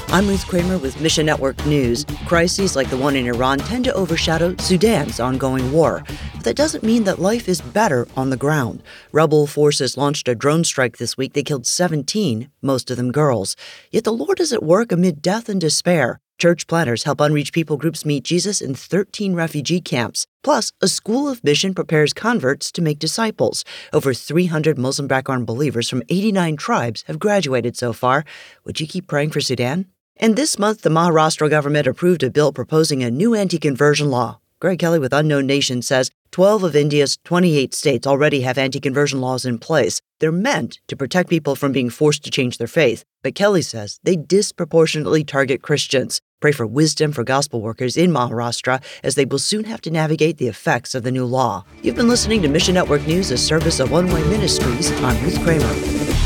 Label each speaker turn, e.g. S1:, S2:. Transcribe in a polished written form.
S1: I'm Ruth Kramer with Mission Network News. Crises like the one in Iran tend to overshadow Sudan's ongoing war. But that doesn't mean that life is better on the ground. Rebel forces launched a drone strike this week. They killed 17, most of them girls. Yet the Lord is at work amid death and despair. Church planners help unreached people groups meet Jesus in 13 refugee camps. Plus, a school of mission prepares converts to make disciples. Over 300 Muslim background believers from 89 tribes have graduated so far. Would you keep praying for Sudan? And this month, the Maharashtra government approved a bill proposing a new anti-conversion law. Greg Kelly with Unknown Nation says 12 of India's 28 states already have anti-conversion laws in place. They're meant to protect people from being forced to change their faith. But Kelly says they disproportionately target Christians. Pray for wisdom for gospel workers in Maharashtra as they will soon have to navigate the effects of the new law. You've been listening to Mission Network News, a service of One Way Ministries. I'm Ruth Kramer.